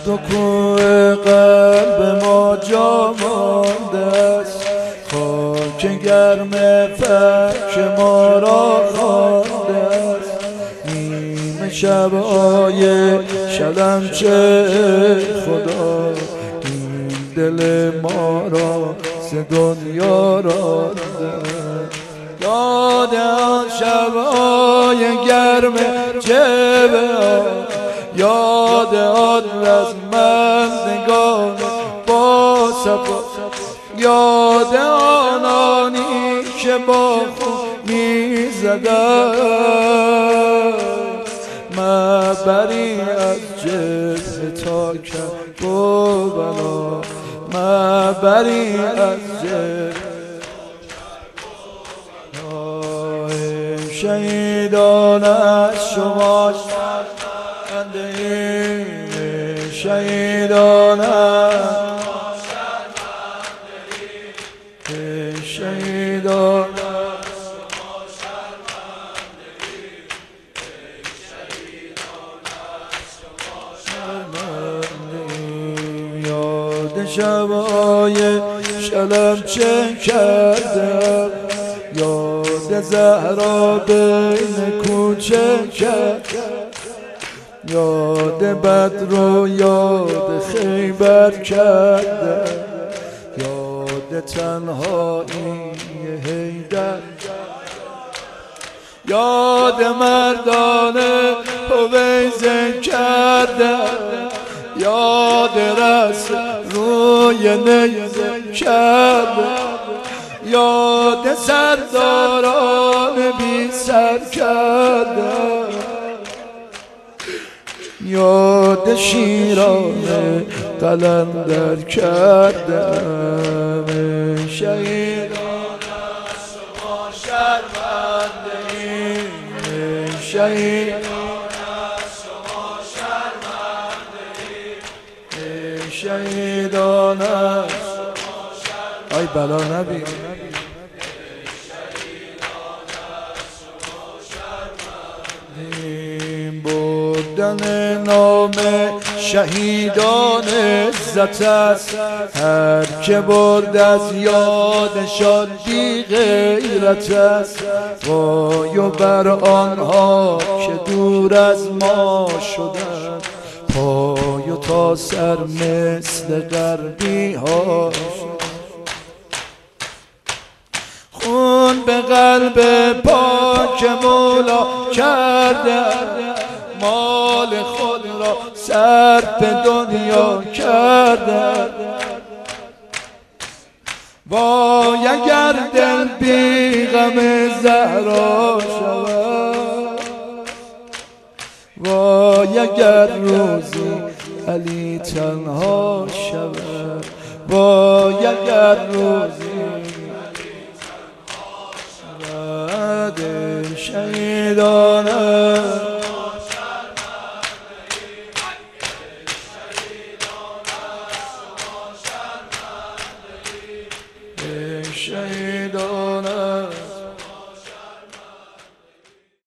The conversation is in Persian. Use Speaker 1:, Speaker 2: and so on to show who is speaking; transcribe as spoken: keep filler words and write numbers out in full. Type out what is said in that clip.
Speaker 1: تو کوه قلب ما جا مانده است، خاک گرم فلک ما را خوانده است. نیمه شب‌های شلمچه خدا این دل ما را ز دنیا رانده. یاد آن شب‌های گرم جبه، یاد آن رزمندگان با صفا، یاد آنانی که با خون می‌زدند مبری از جبهه تا کربلا، مبری از جبهه. شهیدان از شما شرمنده ایم، شهیدان از شهیدان از شما شرمنده ایم، یاد شب‌های شلمچه کردم، یاد زهرا بین کوچه کرد، یاد بدر و یاد خیبر کرده، یاد تنهایی حیدر، یاد مردانه هویزه کرده، یاد رس روی نیزه کرده، یاد سرداران بی سر کرده، یاد شیران قلندر کرده. شهیدان از شما شرمنده ایم، شهیدان از شما شرمنده ایم، شهیدان از شما شرمنده. ای بلا نبی بردن نام شهیدان عزت است، هر که برد از یادشان بی غیرت است. وای و بر آنها که دور از ما شدند، پای و تا سر مثل غربی ها شد. خون به قلب پاک مولا کرده، مال خود را صرف دنیا کرده. وای اگر دل بی غم زهرا شود، وای اگر روزی علی تنها شود، وای اگر روزی شهیدان